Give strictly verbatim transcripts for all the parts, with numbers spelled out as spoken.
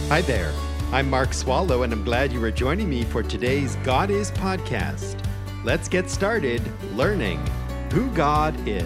Hi there. I'm Mark Swallow, and I'm glad you are joining me for today's God Is podcast. Let's get started learning who God is.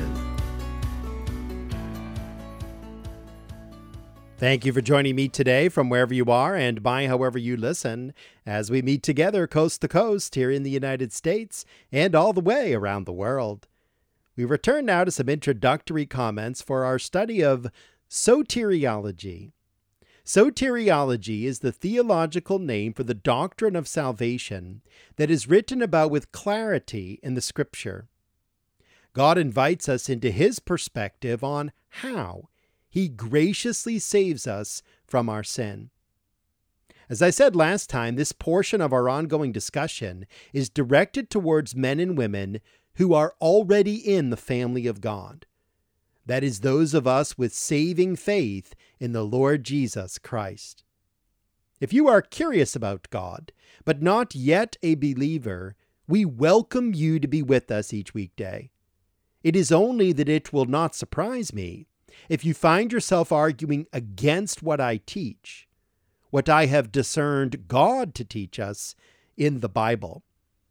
Thank you for joining me today from wherever you are and by however you listen as we meet together coast to coast here in the United States and all the way around the world. We return now to some introductory comments for our study of soteriology. Soteriology is the theological name for the doctrine of salvation that is written about with clarity in the Scripture. God invites us into His perspective on how He graciously saves us from our sin. As I said last time, this portion of our ongoing discussion is directed towards men and women who are already in the family of God. That is, those of us with saving faith in the Lord Jesus Christ. If you are curious about God, but not yet a believer, we welcome you to be with us each weekday. It is only that it will not surprise me if you find yourself arguing against what I teach, what I have discerned God to teach us in the Bible.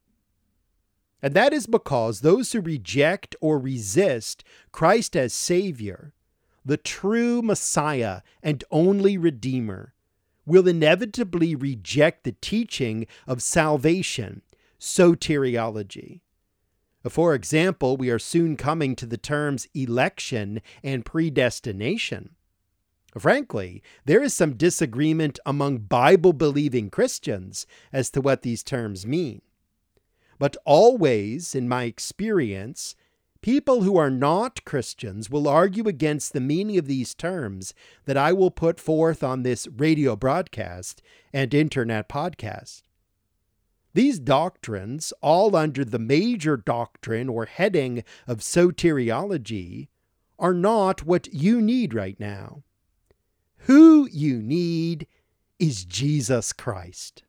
And that is because those who reject or resist Christ as Savior, the true Messiah and only Redeemer, will inevitably reject the teaching of salvation, soteriology. For example, we are soon coming to the terms election and predestination. Frankly, there is some disagreement among Bible-believing Christians as to what these terms mean. But always, in my experience, people who are not Christians will argue against the meaning of these terms that I will put forth on this radio broadcast and internet podcast. These doctrines, all under the major doctrine or heading of soteriology, are not what you need right now. Who you need is Jesus Christ.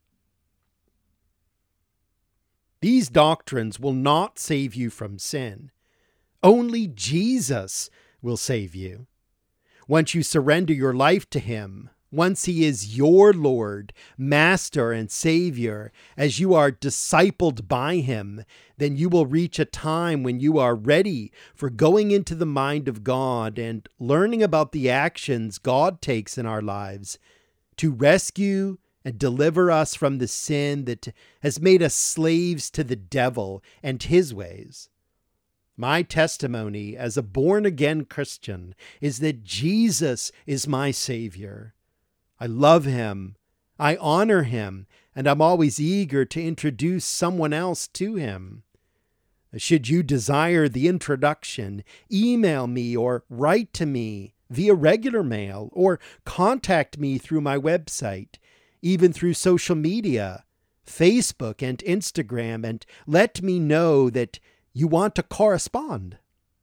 These doctrines will not save you from sin. Only Jesus will save you. Once you surrender your life to Him, once He is your Lord, Master, and Savior, as you are discipled by Him, then you will reach a time when you are ready for going into the mind of God and learning about the actions God takes in our lives to rescue and deliver us from the sin that has made us slaves to the devil and his ways. My testimony as a born-again Christian is that Jesus is my Savior. I love Him, I honor Him, and I'm always eager to introduce someone else to Him. Should you desire the introduction, email me or write to me via regular mail or contact me through my website, even through social media, Facebook and Instagram, and let me know that you want to correspond.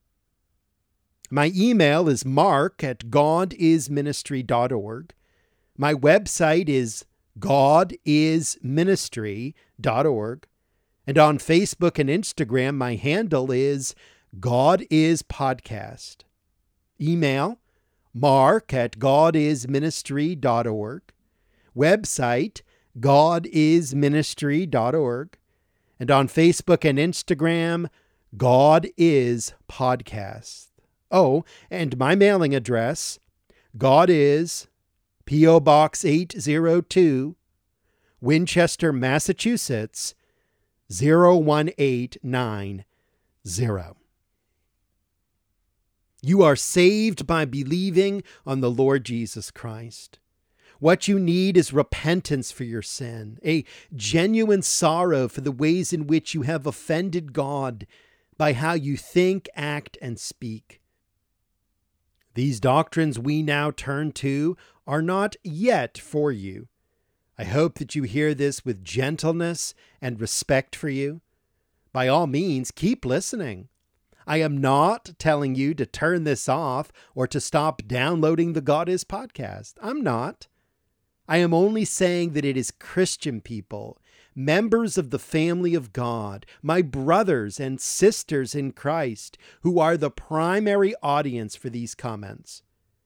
My email is mark at godisministry dot org. My website is godisministry dot org. And on Facebook and Instagram, my handle is godispodcast. Email mark at godisministry dot org. Website, godisministry dot org, and on Facebook and Instagram, God Is Podcast. Oh, and my mailing address, God Is, P O Box eight oh two, Winchester, Massachusetts, zero one eight nine zero. You are saved by believing on the Lord Jesus Christ. What you need is repentance for your sin, a genuine sorrow for the ways in which you have offended God by how you think, act, and speak. These doctrines we now turn to are not yet for you. I hope that you hear this with gentleness and respect for you. By all means, keep listening. I am not telling you to turn this off or to stop downloading the God Is podcast. I'm not. I am only saying that it is Christian people, members of the family of God, my brothers and sisters in Christ, who are the primary audience for these comments.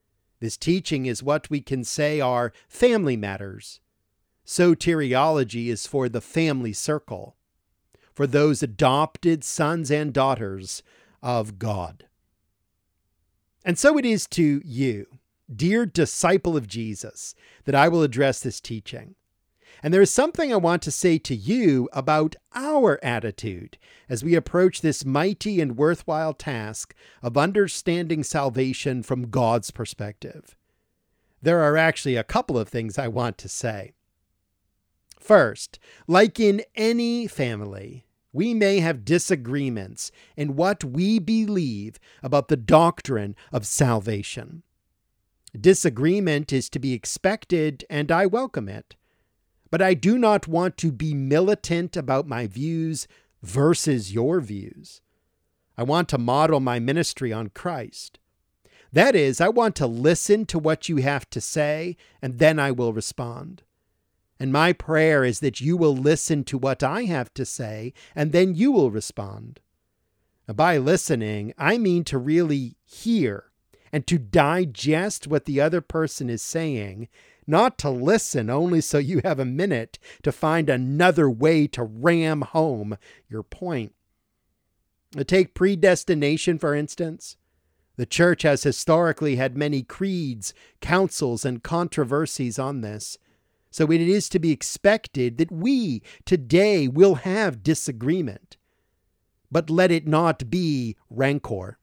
This teaching is what we can say are family matters. Soteriology is for the family circle, for those adopted sons and daughters of God. And so it is to you, dear disciple of Jesus, that I will address this teaching. And there is something I want to say to you about our attitude as we approach this mighty and worthwhile task of understanding salvation from God's perspective. There are actually a couple of things I want to say. First, like in any family, we may have disagreements in what we believe about the doctrine of salvation. Disagreement is to be expected, and I welcome it. But I do not want to be militant about my views versus your views. I want to model my ministry on Christ. That is, I want to listen to what you have to say, and then I will respond. And my prayer is that you will listen to what I have to say, and then you will respond. By listening, I mean to really hear and to digest what the other person is saying, not to listen only so you have a minute to find another way to ram home your point. Take predestination, for instance. The church has historically had many creeds, councils, and controversies on this. So it is to be expected that we today will have disagreement. But let it not be rancor.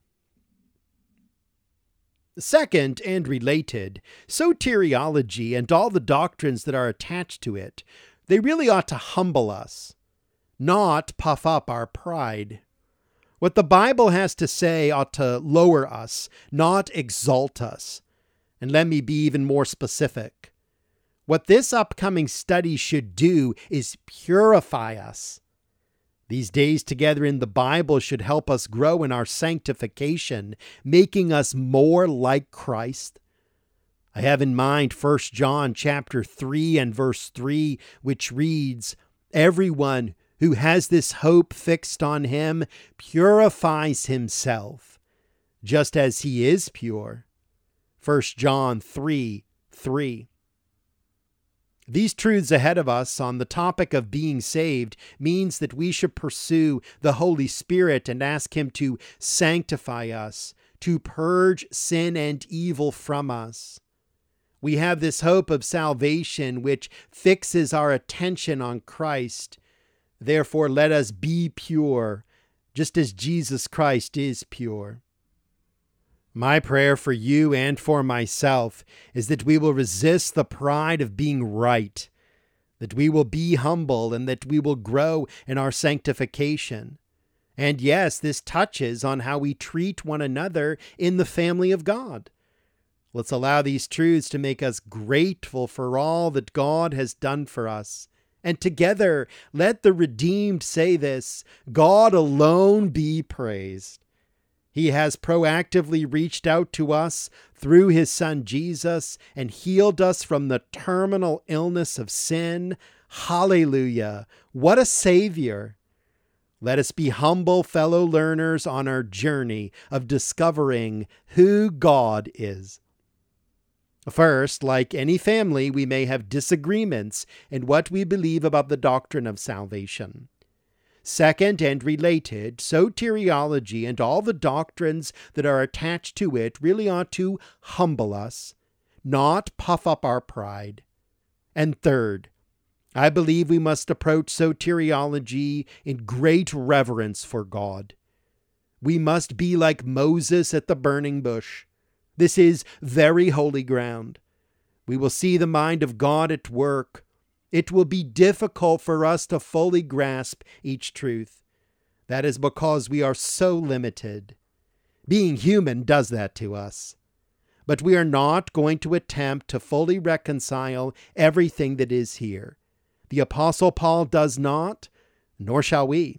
Second, and related, soteriology and all the doctrines that are attached to it, they really ought to humble us, not puff up our pride. What the Bible has to say ought to lower us, not exalt us. And let me be even more specific. What this upcoming study should do is purify us. These days together in the Bible should help us grow in our sanctification, making us more like Christ. I have in mind First John chapter three and verse three, which reads, "Everyone who has this hope fixed on him purifies himself, just as he is pure." First John three three. These truths ahead of us on the topic of being saved means that we should pursue the Holy Spirit and ask Him to sanctify us, to purge sin and evil from us. We have this hope of salvation which fixes our attention on Christ. Therefore, let us be pure, just as Jesus Christ is pure. My prayer for you and for myself is that we will resist the pride of being right, that we will be humble, and that we will grow in our sanctification. And yes, this touches on how we treat one another in the family of God. Let's allow these truths to make us grateful for all that God has done for us. And together, let the redeemed say this: God alone be praised. He has proactively reached out to us through His Son Jesus and healed us from the terminal illness of sin. Hallelujah! What a Savior! Let us be humble fellow learners on our journey of discovering who God is. First, like any family, we may have disagreements in what we believe about the doctrine of salvation. Second, and related, soteriology and all the doctrines that are attached to it really ought to humble us, not puff up our pride. And third, I believe we must approach soteriology in great reverence for God. We must be like Moses at the burning bush. This is very holy ground. We will see the mind of God at work. It will be difficult for us to fully grasp each truth. That is because we are so limited. Being human does that to us. But we are not going to attempt to fully reconcile everything that is here. The Apostle Paul does not, nor shall we.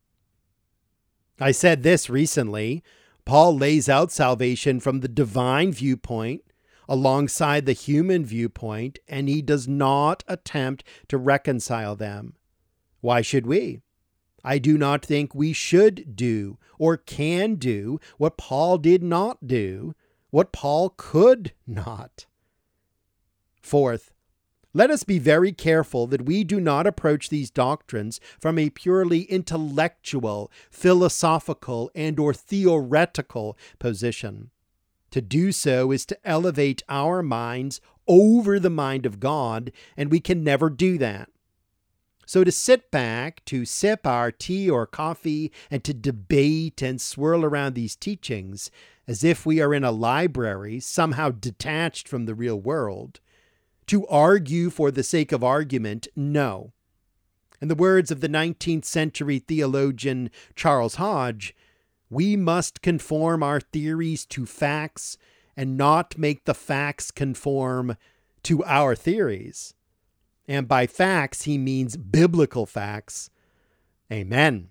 I said this recently. Paul lays out salvation from the divine viewpoint alongside the human viewpoint, and he does not attempt to reconcile them. Why should we? I do not think we should do or can do what Paul did not do what Paul could not. Fourth, let us be very careful that we do not approach these doctrines from a purely intellectual, philosophical, and or theoretical position. To do so is to elevate our minds over the mind of God, and we can never do that. So to sit back, to sip our tea or coffee, and to debate and swirl around these teachings as if we are in a library, somehow detached from the real world, to argue for the sake of argument, no. In the words of the nineteenth century theologian Charles Hodge, we must conform our theories to facts and not make the facts conform to our theories. And by facts, he means biblical facts. Amen.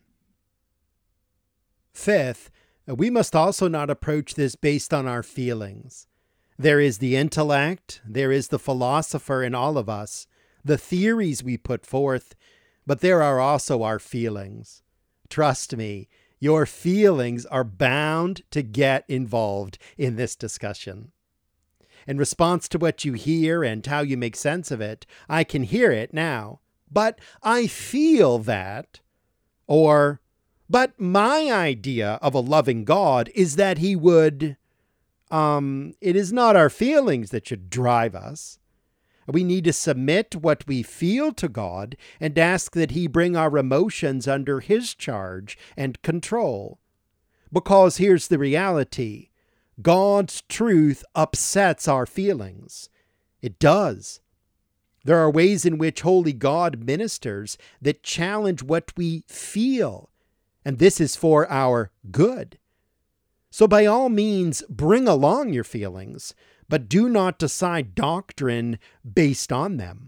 Fifth, we must also not approach this based on our feelings. There is the intellect, there is the philosopher in all of us, the theories we put forth, but there are also our feelings. Trust me, your feelings are bound to get involved in this discussion. In response to what you hear and how you make sense of it, I can hear it now, but I feel that, or, but my idea of a loving God is that he would... Um, it is not our feelings that should drive us. We need to submit what we feel to God and ask that he bring our emotions under his charge and control. Because here's the reality. God's truth upsets our feelings. It does. There are ways in which holy God ministers that challenge what we feel, and this is for our good. So by all means, bring along your feelings, but do not decide doctrine based on them.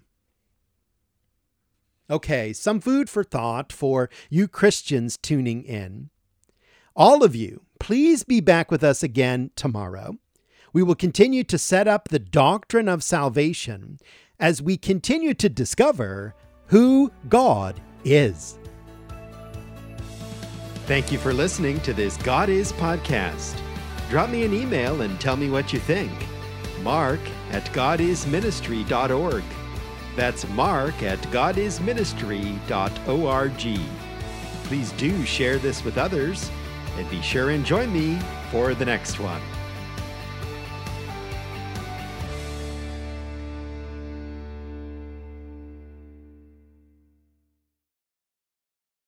Okay, some food for thought for you Christians tuning in. All of you, please be back with us again tomorrow. We will continue to set up the doctrine of salvation as we continue to discover who God is. Thank you for listening to this God Is podcast. Drop me an email and tell me what you think. Mark at god is ministry dot org. That's Mark at god is ministry dot org. Please do share this with others, and be sure and join me for the next one.